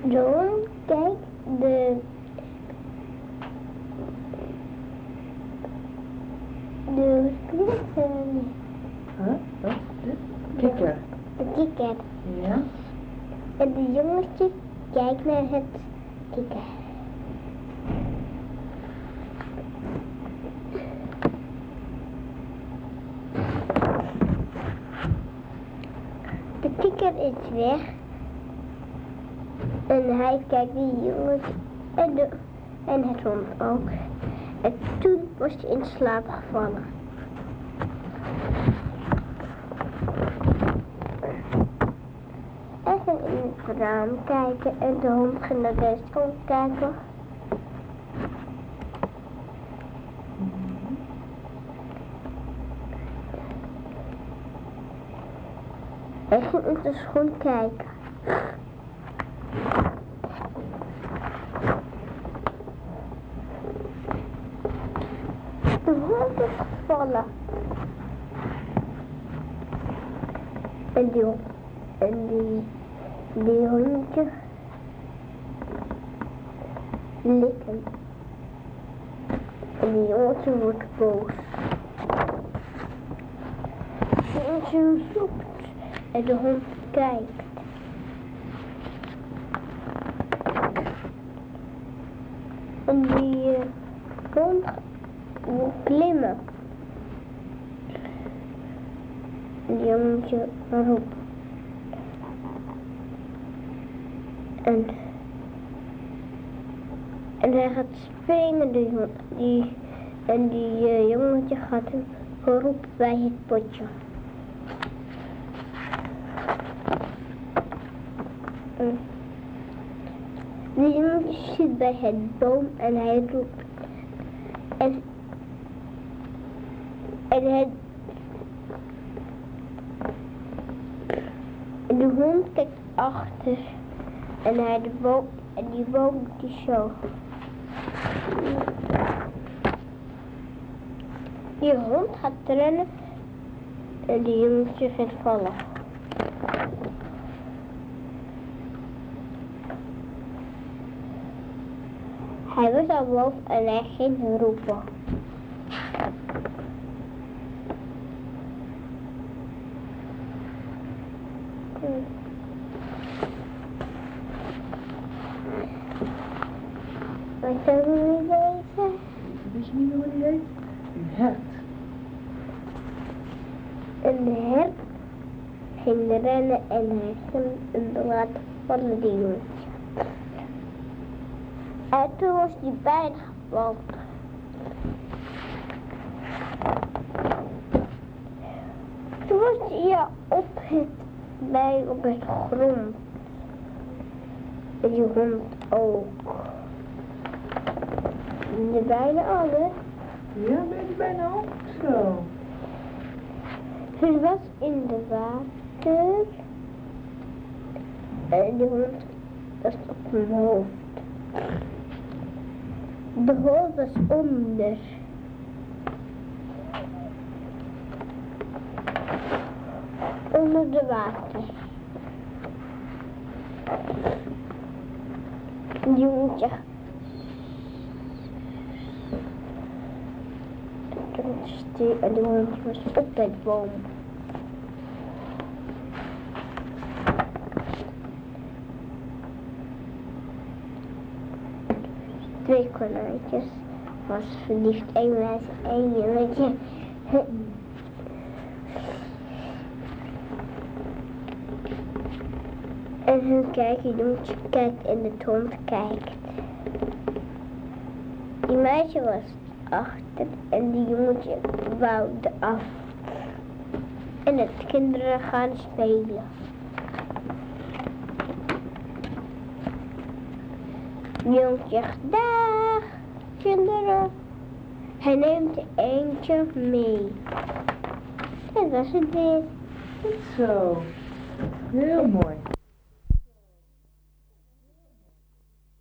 De hond kijkt de Wat? De kikker. de kikker. Ja. En de jongetje kijkt naar het kikker. De kikker is weg. En hij kijkt die jongetje en het hond ook. En toen was hij in slaap gevallen. Hij ging in het raam kijken en de hond ging naar de restaurant kijken. Hij ging in de schoen kijken. De hond is gevallen. En die hondje likken. En die jongetje wordt boos. De jongetje zoekt en de hond kijkt. En die hond wil klimmen. En die jongetje roept. En hij gaat springen, die jongetje gaat hem roepen bij het potje. De jongetje zit bij het boom en hij roept. En de hond kijkt achter. En die boom die zo. Die hond gaat rennen en die jongetje gaat vallen. Hij was al boven en hij ging roepen. Wat zijn we nu bezig? Weet je niet meer hoe die heet? Een hert. En de hert ging rennen en hij ging laten vallen die jongetje. En toen was hij bijna gevallen. Toen was hij op het grond. En die hond ook. Bijna alle. Ja, ben je bijna op? Zo. Het was in de water. En die hond was op mijn hoofd. De hond was onder. Onder de water. Die hondje. En de hondje was op het boom. Twee konijntjes was verliefd, één meisje, één jongetje. En hun kijken, jongetje kijkt en de hond kijkt. Die meisje was achter en die jongetje wouwde af. En de kinderen gaan spelen. Jongetje zegt, dag kinderen. Hij neemt er eentje mee. Dat was het weer. Zo. Heel mooi.